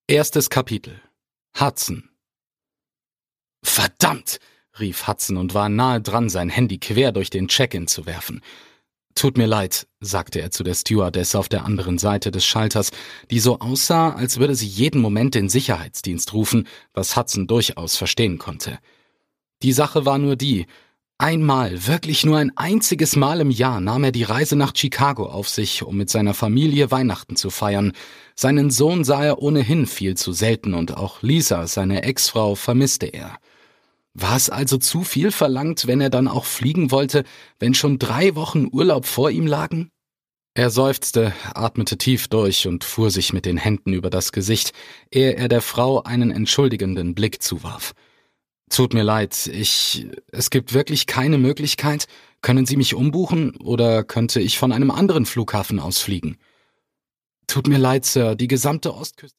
Erstes Kapitel. Hudson. »Verdammt«, rief Hudson und war nahe dran, sein Handy quer durch den Check-in zu werfen. »Tut mir leid«, sagte er zu der Stewardess auf der anderen Seite des Schalters, die so aussah, als würde sie jeden Moment den Sicherheitsdienst rufen, was Hudson durchaus verstehen konnte. Die Sache war nur die: Einmal, wirklich nur ein einziges Mal im Jahr nahm er die Reise nach Chicago auf sich, um mit seiner Familie Weihnachten zu feiern. Seinen Sohn sah er ohnehin viel zu selten und auch Lisa, seine Ex-Frau, vermisste er. War es also zu viel verlangt, wenn er dann auch fliegen wollte, wenn schon 3 Wochen Urlaub vor ihm lagen? Er seufzte, atmete tief durch und fuhr sich mit den Händen über das Gesicht, ehe er der Frau einen entschuldigenden Blick zuwarf. »Tut mir leid, es gibt wirklich keine Möglichkeit? Können Sie mich umbuchen oder könnte ich von einem anderen Flughafen aus fliegen?« »Tut mir leid, Sir, die gesamte Ostküste...«